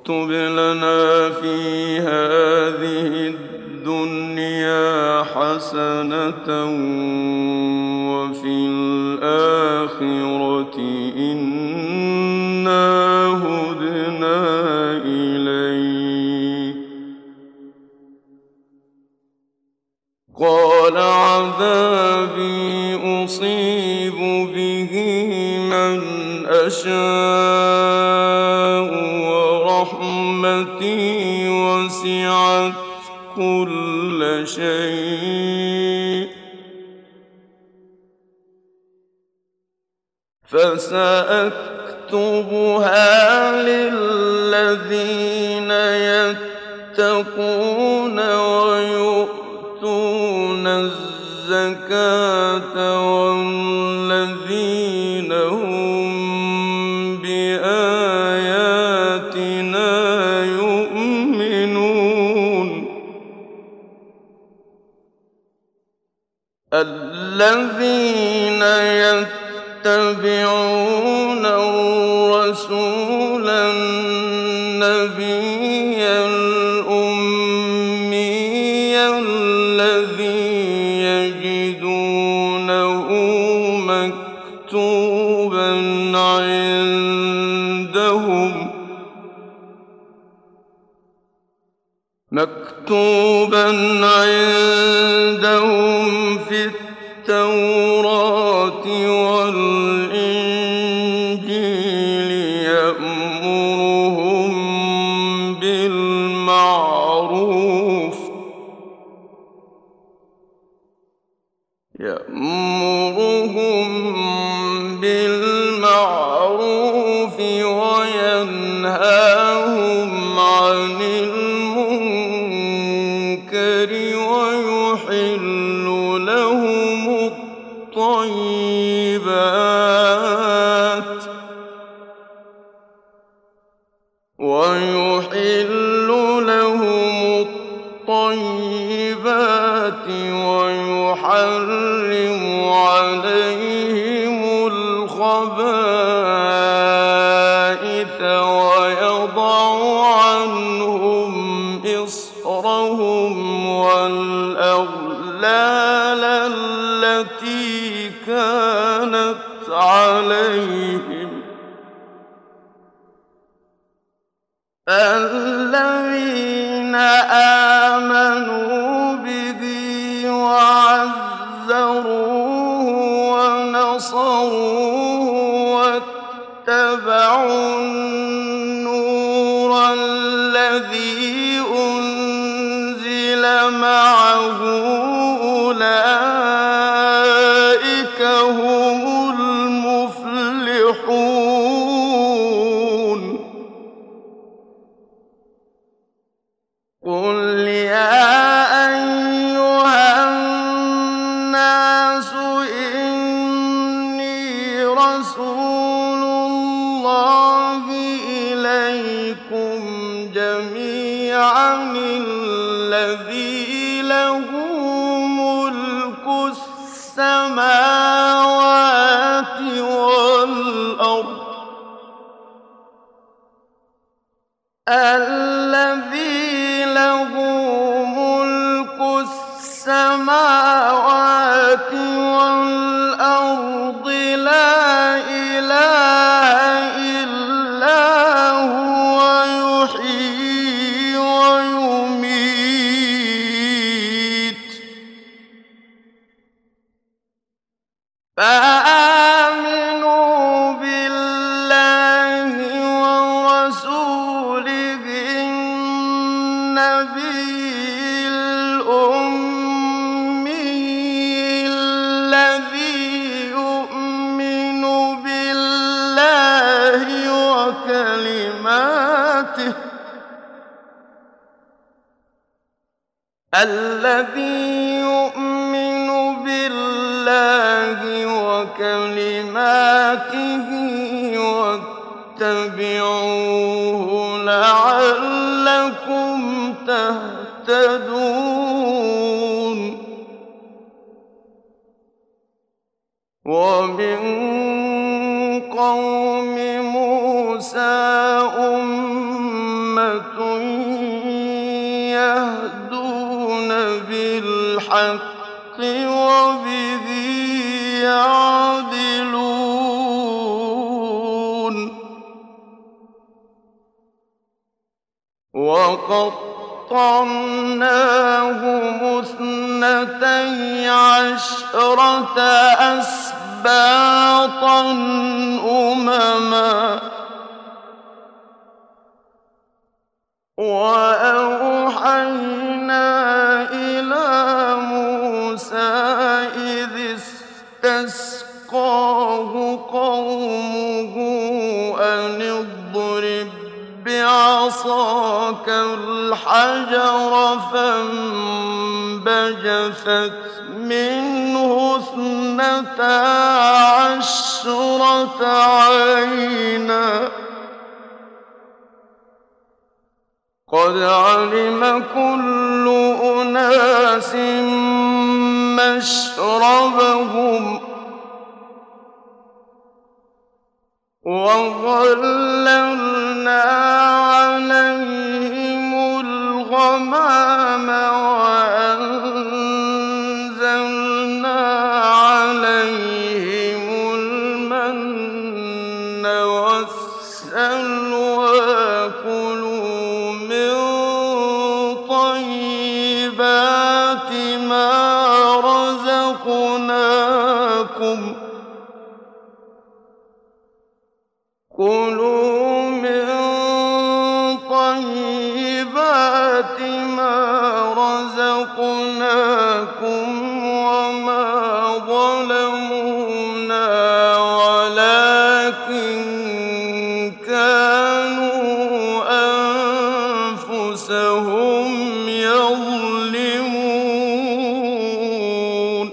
اكتب لنا في هذه الدنيا حسنة وفي الآخرة إنا هدنا إليك. قال عذابي أصيب به من أشاء ورحمتي وسعت كل شيء فسأكتبها للذين يتقون ويؤتون الزكاة والذين هم بآياتنا يؤمنون. الذين يتبعون الرسول النبي الأمي الذي يجدونه مكتوبا عندهم في التوراة والإنجيل يأمرهم بالمعروف وينهاهم عن المنكر ويحل لهم الطيبات ويحرم عليهم الخبائث ويضع عنهم إصرهم والأغلال التي كانت عليهم. الذين آمنوا به وعزروه ونصروه واتبعوا النور الذي أنزل معه أولئك هم المفلحون. قل يا أيها الناس إني رسول الله إليكم جميعا الذي له ملك السماوات والأرض الذي له ملك السماوات والأرض لا إله إلا هو يحيي ويميت. فآمنوا بالله ورسوله النبي الأمي الذي يؤمن بالله وكلماته واتبعوه لعلكم تهتدون. ومن قوم موسى أمة وَقَطَّعْنَاهُمُ 12 أَسْبَاطًا أُمَمًا ۚ وَأَوْحَيْنَا إِلَىٰ مُوسَىٰ إِذِ اسْتَسْقَاهُ قَوْمُهُ أَنِ اضْرِب بِّعَصَاكَ الْحَجَرَ ۖ فَانبَجَسَتْ مِنْهُ 12 عَيْنًا ۖ قَدْ عَلِمَ كُلُّ أُنَاسٍ مَّشْرَبَهُمْ ۖ وَظَلَّلْنَا عَلَيْهِمُ الْغَمَامَ وَأَنزَلْنَا عَلَيْهِمُ الْمَنَّ وَالسَّلْوَىٰ ۖ كُلُوا مِن طَيِّبَاتِ مَا رَزَقْنَاكُمْ وَمَا ظَلَمُونَا وَلَٰكِن كَانُوا أَنفُسَهُمْ يَظْلِمُونَ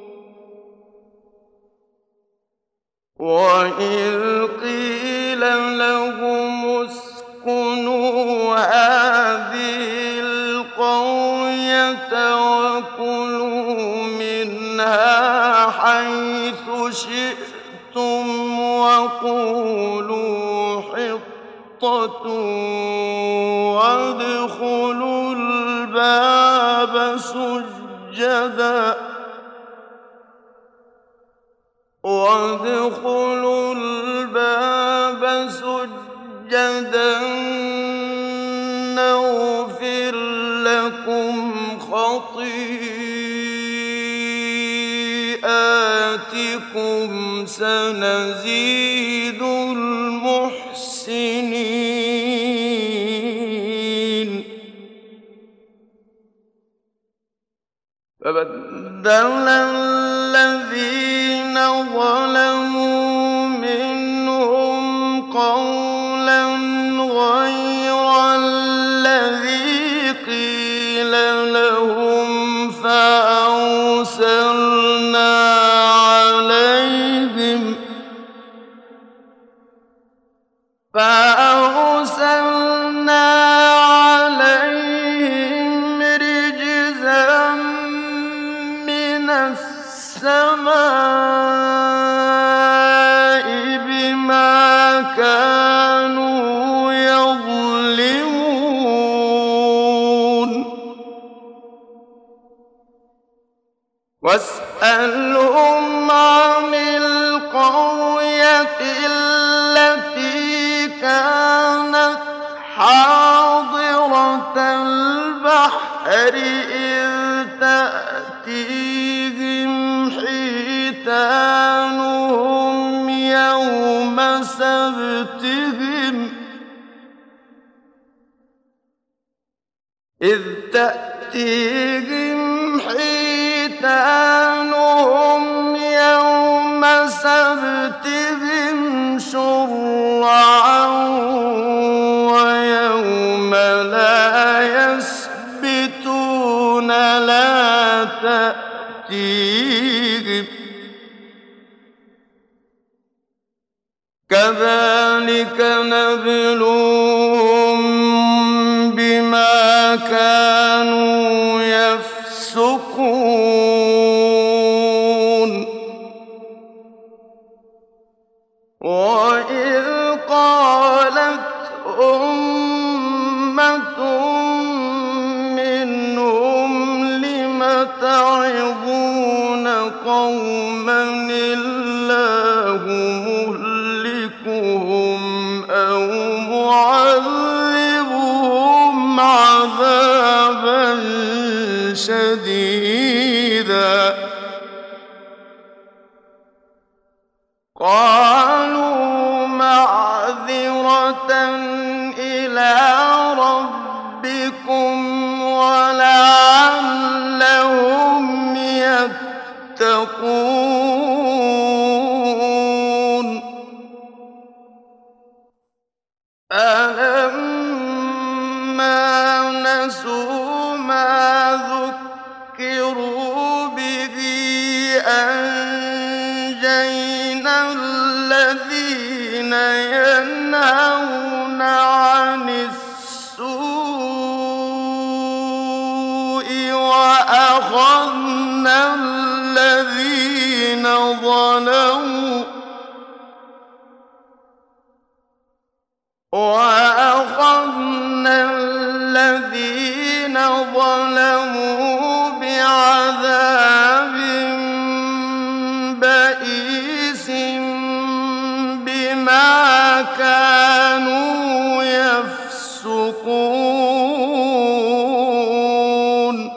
وَإِذْ قِيلَ لَهُمُ اسْكُنُوا هَٰذِهِ الْقَرْيَةَ وَكُلُوا مِنْهَا حَيْثُ شِئْتُمْ وَقُولُوا حِطَّةٌ وَادْخُلُوا الْبَابَ سُجَّدًا نَّغْفِرْ لَكُمْ خَطِيئَاتِكُمْ سَنَزِيدُ الْمُحْسِنِينَ فَبَدَّلَ الَّذِينَ ظَلَمُوا مِنْهُمْ قَوْلًا غَيْرَ الَّذِي قِيلَ لَهُمْ فَأَرْسَلْنَا عَلَيْهِمْ رِجْزًا مِّنَ السَّمَاءِ بِمَا كَانُوا يَظْلِمُونَ وَاسْأَلْهُمْ عَنِ الْقَرْيَةِ الَّتِي كَانَتْ حَاضِرَةَ الْبَحْرِ إِذْ تَأْتِيهِمْ حِيتَانُهُمْ يَوْمَ سَبْتِهِمْ شُرَّعًا وَيَوْمَ لَا يَسْبِتُونَ لَا تَأْتِيهِمْ ۚ كَذَٰلِكَ نَبْلُوهُم بِمَا كَانُوا يَفْسُقُونَ وَإِذْ قَالَتْ أُمَّةٌ مِّنْهُمْ لِمَ تَعِظُونَ قَوْمًا اللَّهُ مُهْلِكُهُمْ أَوْ مُعَذِّبُهُمْ عذابا شديدا قالوا معذرة إلى ربكم ولعلهم يتقون فلما نسوا ما ذكروا به أنجينا الذين ينهون عن السوء وأخذنا الذين ظلموا بعذاب بئيس بما كانوا يفسقون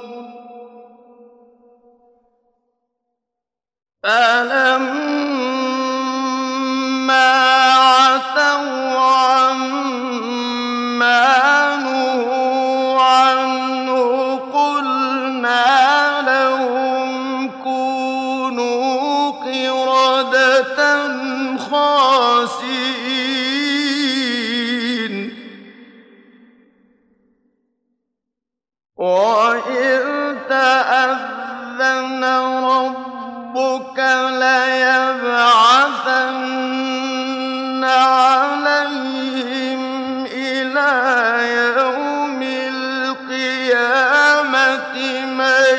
فلما عتوا عما نهوا عنه قلنا لهم كونوا قردة خاسئين وإذ تأذن ربك ليبعثن عليهم إلى يوم القيامة من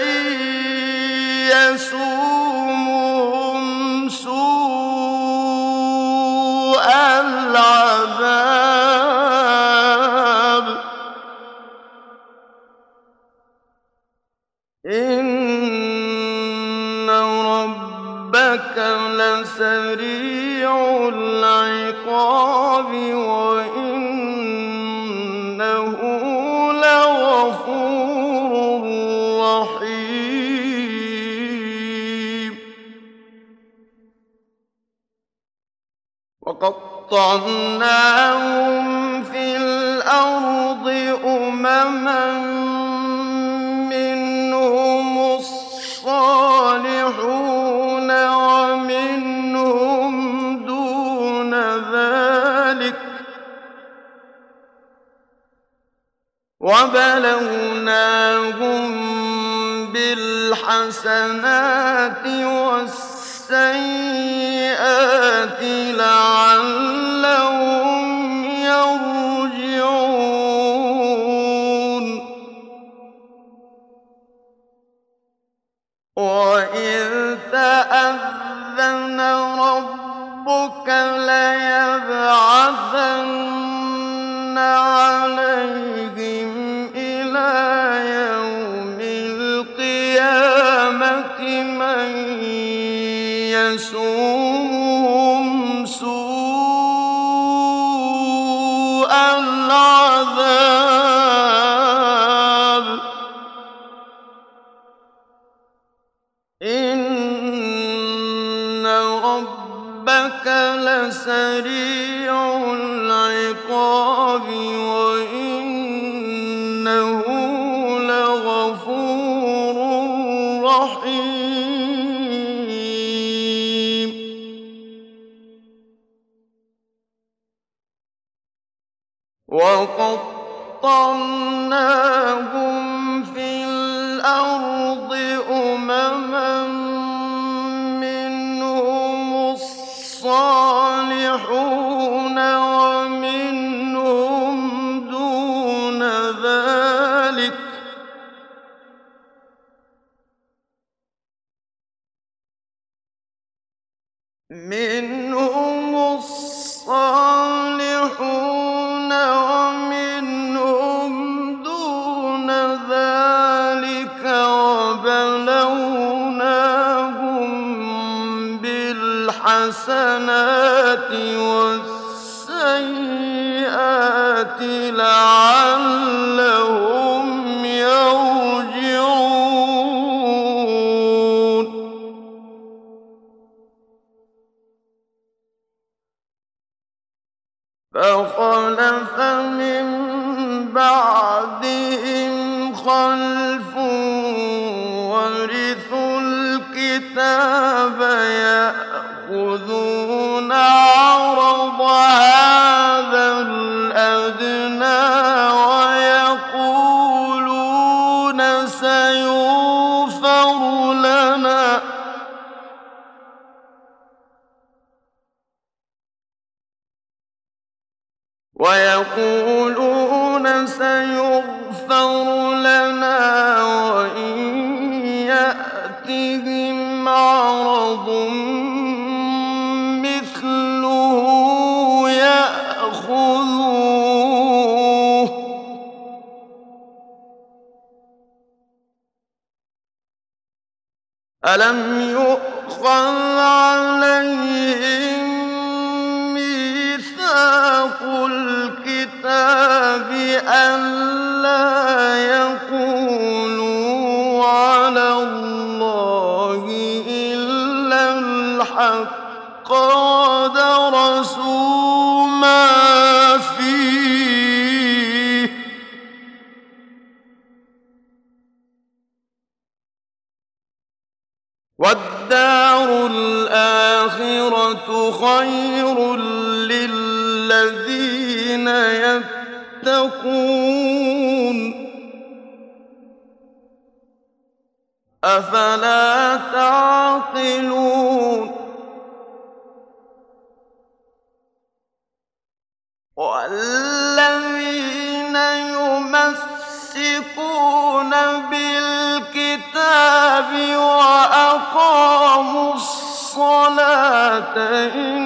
يسومهم سوء العذاب إن ربك لسريع العقاب وإنه لغفور رحيم وقطعناهم في الأرض أمما منهم الصالحون ومنهم دون ذلك وبلوناهم بالحسنات والسيئات لعلهم يرجعون وإذ تأذن ربك ليبعثن عليهم إلى يوم القيامة من يسومهم سوء العذاب إن ربك لسريع العقاب وإنه لغفور رحيم وقطعناهم في الأرض أمما منهم الصالحون ومنهم دون ذلك منهم الصالحون ومنهم دون ذلك وبلوناهم بالحسنات والسيئات لعلهم أَدْنَىٰ وَيَقُولُونَ سَيُغْفَرُ لَنَا وَإِن يَأْتِهِمْ عَرَضٌ مِّثْلُهُ يَأْخُذُوهُ ۚ أَلَمْ يُؤْخَذْ عَلَيْهِم مِّيثَاقُ الْكِتَابِ أَن لَّا يَقُولُوا عَلَى اللَّهِ إِلَّا الْحَقَّ وَدَرَسُوا مَا فِيهِ ۗ وَالدَّارُ الْآخِرَةُ خَيْرٌ لِّلَّذِينَ يَتَّقُونَ ۗ أَفَلَا تَعْقِلُونَ وَالَّذِينَ يُمَسِّكُونَ بِالْكِتَابِ وَأَقَامُوا الصَّلَاةَ